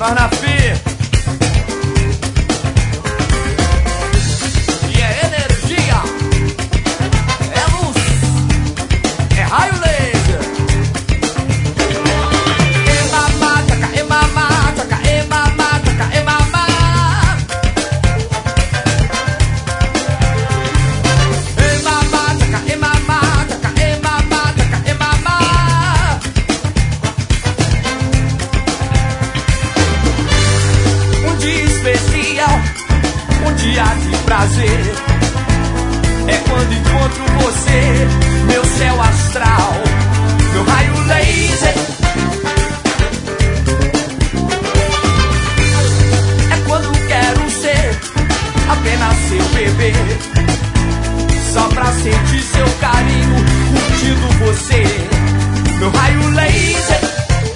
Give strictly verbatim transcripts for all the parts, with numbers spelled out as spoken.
Carnafi. E é energia, é luz, é raio laser. E mamá, taca, e mamá, taca, e mamá, taca, e mamá. E mamá, taca, e mamá, taca, e mamá, taca, e mamá. Um dia especial, um dia de prazer, é quando encontro você, meu céu astral, meu raio laser. É quando quero ser apenas seu bebê, só pra sentir seu carinho, curtindo você, meu raio laser.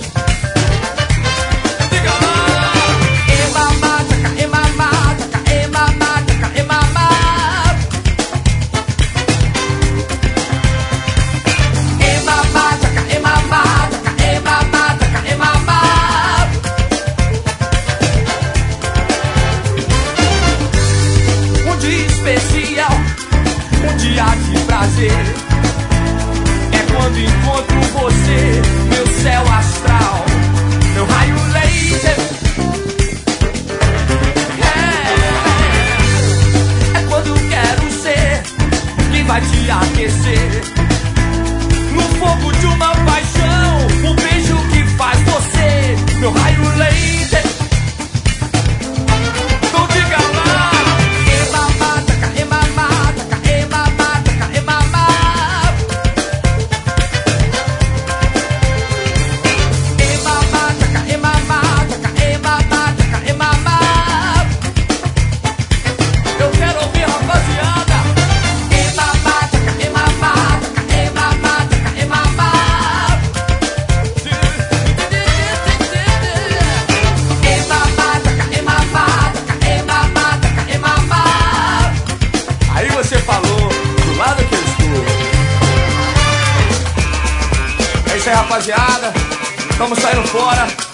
Um dia de prazer, é quando encontro você, meu céu astral, meu raio laser. É, é quando quero ser quem vai te aquecer no fogo de uma paixão, o beijo que faz você, meu raio laser. Então diga lá. Você falou do lado que eu estou. É isso aí, rapaziada. Estamos saindo fora.